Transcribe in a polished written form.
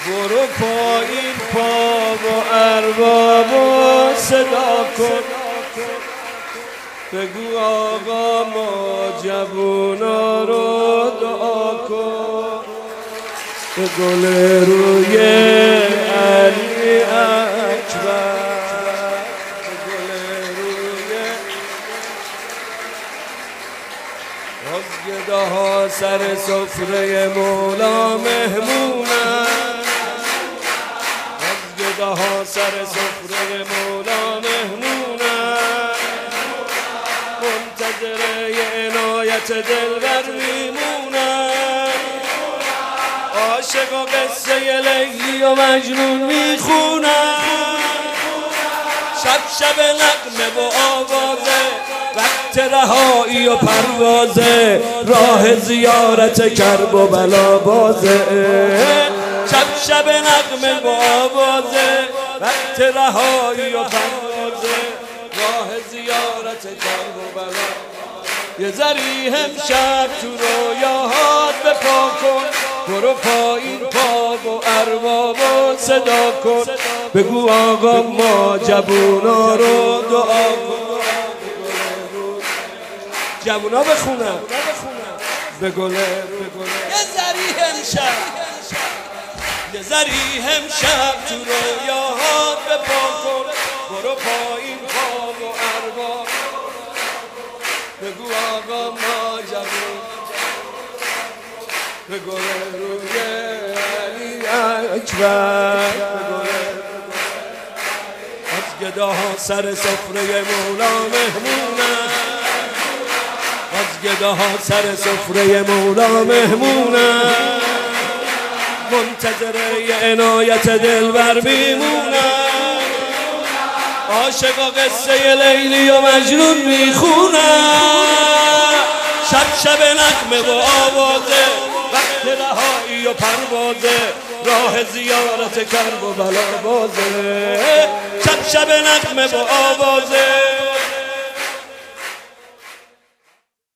برو پایین پا و ارباب و صدا کن، بگو آقا ما جوونا رو دعا کن، به گل روی علی اکبر، به گل روی از گداها سر سفره مولا مهمونن، از گداها سر سفره مولا مهمونن، منتظر عنایت دلبر میمونن، عاشق و قصه لیلی و مجنون میخونن، شب شب نغمه و آوازه، وقت رهایی و پروازه، راه زیارت کرب و بلا بازه، شب شب نغمه و آوازه، وقت رهایی و پروازه، راه زیارت کرب و بلا. یه ذری امشب تو رویاهات بپا کن، برو پایین پا و ارباب و صدا کن، بگو آقا ما جوونا رو دعا کن، جوونا بخونن به گل. یه ذری امشب، یه ذری امشب تو رویاهات بپا کن، برو پایین پا و ارباب، بگو آقا ما جوون، به گل روی علی اکبر، از گداها سر سفره مولا مهمونن، از گداها سر سفره مولا مهمونن، منتظر عنایت دلبر میمونن، عاشق و قصه لیلی و مجنون میخونن، شب شب نغمه و آوازه، وقت رهایی و پروازه، راه زیارت کرب و بلا بازه، شب شب نغمه و آوازه،